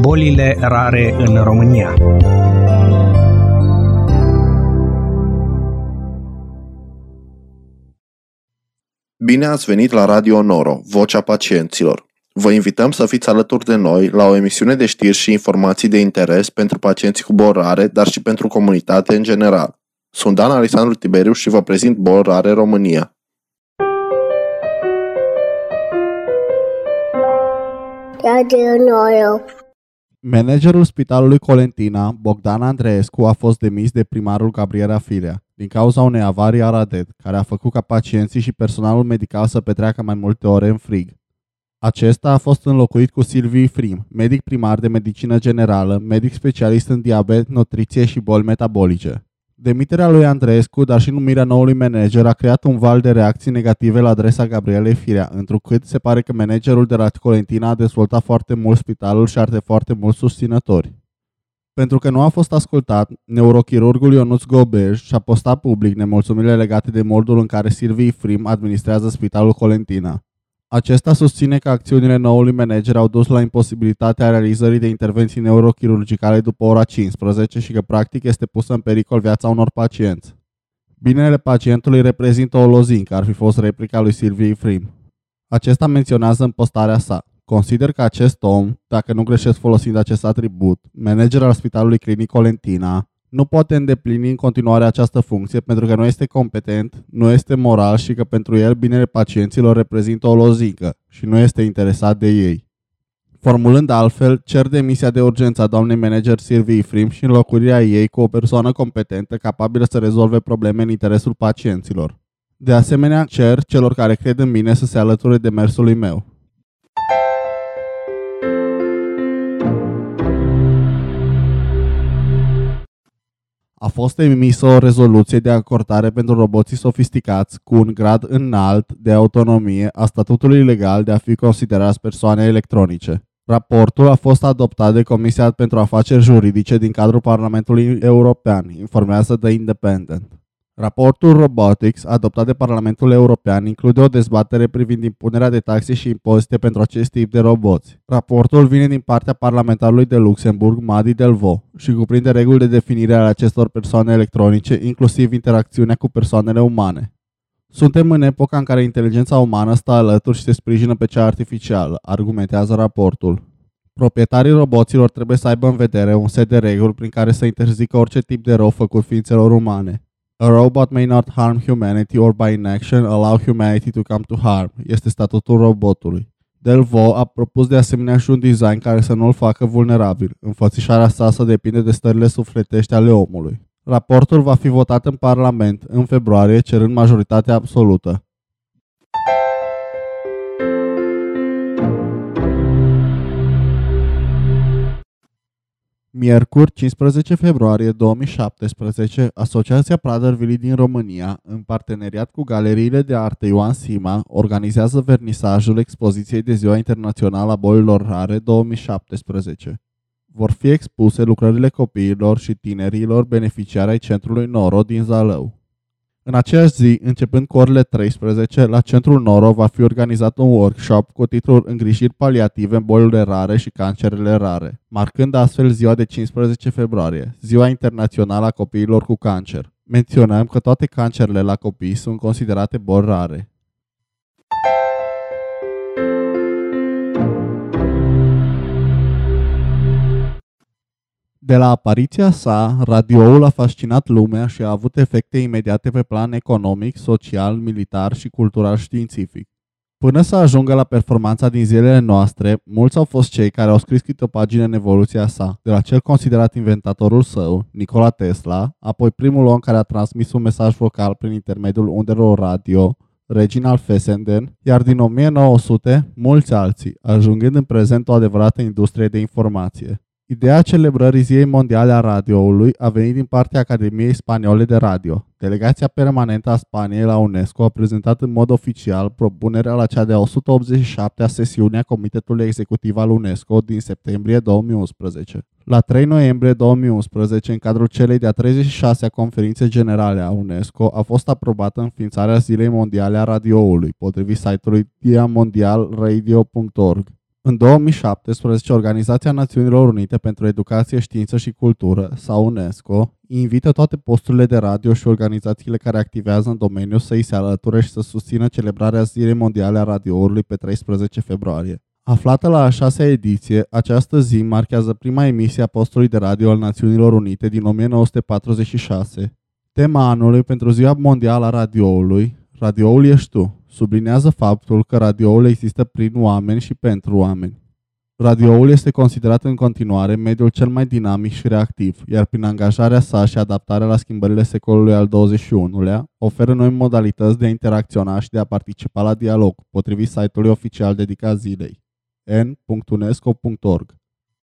Bolile rare în România. Bine ați venit la Radio Noro, Vocea Pacienților. Vă invităm să fiți alături de noi la o emisiune de știri și informații de interes pentru pacienții cu boli rare, dar și pentru comunitate în general. Sunt Dan Alexandru Tiberiu și vă prezint Boli Rare România. Radio Noro. Managerul Spitalului Colentina, Bogdan Andreescu, a fost demis de primarul Gabriela Firea din cauza unei avarii Aradet, care a făcut ca pacienții și personalul medical să petreacă mai multe ore în frig. Acesta a fost înlocuit cu Silviu Ifrim, medic primar de medicină generală, medic specialist în diabet, nutriție și boli metabolice. Demiterea lui Andreescu, dar și numirea noului manager, a creat un val de reacții negative la adresa Gabrielei Firea, întrucât se pare că managerul de la Colentina a dezvoltat foarte mult spitalul și are foarte mulți susținători. Pentru că nu a fost ascultat, neurochirurgul Ionuț Gobej și-a postat public nemulțumirile legate de modul în care Silviu Ifrim administrează Spitalul Colentina. Acesta susține că acțiunile noului manager au dus la imposibilitatea realizării de intervenții neurochirurgicale după ora 15 și că practic este pusă în pericol viața unor pacienți. Binele pacientului reprezintă o lozincă, ar fi fost replica lui Silviu Ifrim. Acesta menționează în postarea sa: consider că acest om, dacă nu greșesc folosind acest atribut, manager al Spitalului Clinic Colentina, nu poate îndeplini în continuare această funcție pentru că nu este competent, nu este moral și că pentru el binele pacienților reprezintă o lozincă și nu este interesat de ei. Formulând altfel, cer demisia de urgență a doamnei manager Silviu Ifrim și înlocuirea ei cu o persoană competentă capabilă să rezolve probleme în interesul pacienților. De asemenea, cer celor care cred în mine să se alăture demersului meu. A fost emisă o rezoluție de acordare pentru roboții sofisticați cu un grad înalt de autonomie a statutului legal de a fi considerați persoane electronice. Raportul a fost adoptat de Comisia pentru Afaceri Juridice din cadrul Parlamentului European, informează The Independent. Raportul Robotics, adoptat de Parlamentul European, include o dezbatere privind impunerea de taxe și impozite pentru acest tip de roboți. Raportul vine din partea parlamentarului de Luxemburg, Madi Delvaux, și cuprinde reguli de definire ale acestor persoane electronice, inclusiv interacțiunea cu persoanele umane. Suntem în epoca în care inteligența umană stă alături și se sprijină pe cea artificială, argumentează raportul. Proprietarii roboților trebuie să aibă în vedere un set de reguli prin care să interzică orice tip de rău făcut ființelor umane. A robot may not harm humanity or by inaction allow humanity to come to harm, este statutul robotului. Delvaux a propus de asemenea și un design care să nu îl facă vulnerabil. Înfățișarea sa să depinde de stările sufletești ale omului. Raportul va fi votat în Parlament în februarie, cerând majoritatea absolută. Miercuri, 15 februarie 2017, Asociația Prader-Willi din România, în parteneriat cu Galeriile de Artă Ioan Sima, organizează vernisajul expoziției de Ziua Internațională a Bolilor Rare 2017. Vor fi expuse lucrările copiilor și tinerilor beneficiari ai Centrului Noro din Zalău. În aceeași zi, începând cu orele 13, la Centrul Noro va fi organizat un workshop cu titlul Îngrijiri paliative în bolile rare și cancerele rare, marcând astfel ziua de 15 februarie, Ziua Internațională a Copiilor cu Cancer. Menționăm că toate cancerele la copii sunt considerate boli rare. De la apariția sa, radioul a fascinat lumea și a avut efecte imediate pe plan economic, social, militar și cultural științific. Până să ajungă la performanța din zilele noastre, mulți au fost cei care au scris câte o pagină în evoluția sa, de la cel considerat inventatorul său, Nikola Tesla, apoi primul om care a transmis un mesaj vocal prin intermediul undelor radio, Reginald Fessenden, iar din 1900, mulți alții, ajungând în prezent o adevărată industrie de informație. Ideea celebrării Zilei Mondiale a Radioului a venit din partea Academiei Spaniole de Radio. Delegația permanentă a Spaniei la UNESCO a prezentat în mod oficial propunerea la cea de-a 187-a sesiune a Comitetului Executiv al UNESCO din septembrie 2011. La 3 noiembrie 2011, în cadrul celei de-a 36-a Conferințe Generale a UNESCO, a fost aprobată înființarea Zilei Mondiale a Radioului, potrivit site-ului diamondialradio.org. În 2017, Organizația Națiunilor Unite pentru Educație, Știință și Cultură, sau UNESCO, invită toate posturile de radio și organizațiile care activează în domeniu să îi se alăture și să susțină celebrarea Zilei Mondiale a Radioului pe 13 februarie. Aflată la a 6-a ediție, această zi marchează prima emisie a postului de radio al Națiunilor Unite din 1946. Tema anului pentru Ziua Mondială a Radioului, Radioul ești tu, sublinează faptul că radioul există prin oameni și pentru oameni. Radioul este considerat în continuare mediul cel mai dinamic și reactiv, iar prin angajarea sa și adaptarea la schimbările secolului al XXI-lea, oferă noi modalități de a interacționa și de a participa la dialog, potrivit site-ului oficial dedicat zilei, n.unesco.org.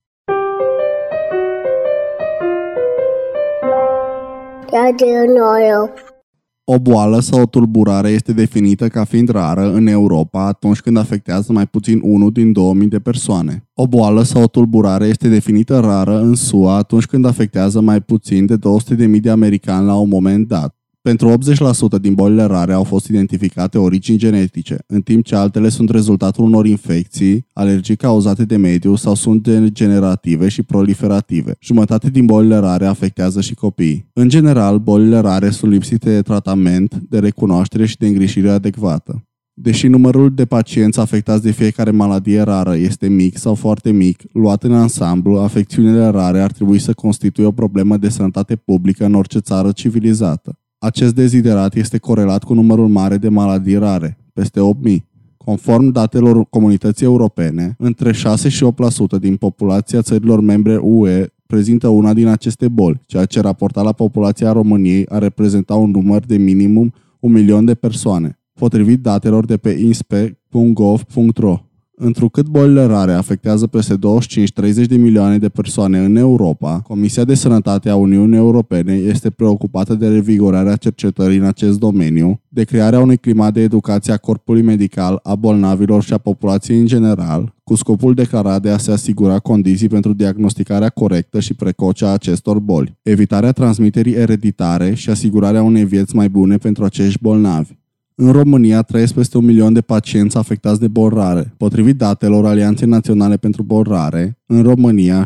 Radio Noro. O boală sau o tulburare este definită ca fiind rară în Europa atunci când afectează mai puțin 1 din 2000 de persoane. O boală sau o tulburare este definită rară în SUA atunci când afectează mai puțin de 200.000 de americani la un moment dat. Pentru 80% din bolile rare au fost identificate origini genetice, în timp ce altele sunt rezultatul unor infecții, alergii cauzate de mediu sau sunt degenerative și proliferative. Jumătate din bolile rare afectează și copiii. În general, bolile rare sunt lipsite de tratament, de recunoaștere și de îngrijire adecvată. Deși numărul de pacienți afectați de fiecare maladie rară este mic sau foarte mic, luat în ansamblu, afecțiunile rare ar trebui să constituie o problemă de sănătate publică în orice țară civilizată. Acest deziderat este corelat cu numărul mare de maladii rare, peste 8.000. Conform datelor Comunității Europene, între 6 și 8% din populația țărilor membre UE prezintă una din aceste boli, ceea ce raportat la populația României ar reprezenta un număr de minimum 1 milion de persoane, potrivit datelor de pe inspe.gov.ro. Întrucât bolile rare afectează peste 25-30 de milioane de persoane în Europa, Comisia de Sănătate a Uniunii Europene este preocupată de revigorarea cercetării în acest domeniu, de crearea unui climat de educație a corpului medical, a bolnavilor și a populației în general, cu scopul declarat de a se asigura condiții pentru diagnosticarea corectă și precoce a acestor boli, evitarea transmiterii ereditare și asigurarea unei vieți mai bune pentru acești bolnavi. În România trăiesc peste 1 milion de pacienți afectați de boli rare. Potrivit datelor Alianței Naționale pentru Boli Rare, în România,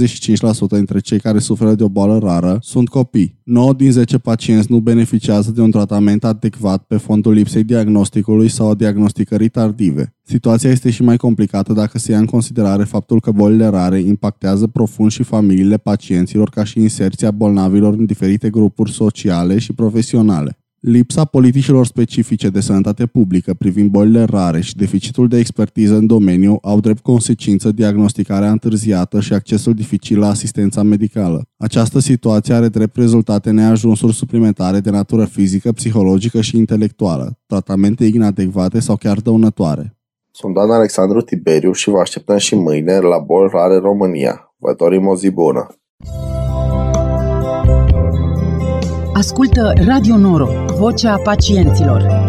75% dintre cei care suferă de o boală rară sunt copii. 9 din 10 pacienți nu beneficiază de un tratament adecvat pe fondul lipsei diagnosticului sau a diagnosticării tardive. Situația este și mai complicată dacă se ia în considerare faptul că bolile rare impactează profund și familiile pacienților ca și inserția bolnavilor în diferite grupuri sociale și profesionale. Lipsa politicilor specifice de sănătate publică privind bolile rare și deficitul de expertiză în domeniu au drept consecință diagnosticarea întârziată și accesul dificil la asistența medicală. Această situație are drept rezultate neajunsuri suplimentare de natură fizică, psihologică și intelectuală, tratamente inadecvate sau chiar dăunătoare. Sunt Dan Alexandru Tiberiu și vă așteptăm și mâine la Boli Rare România. Vă dorim o zi bună! Ascultă Radio Noro, vocea pacienților.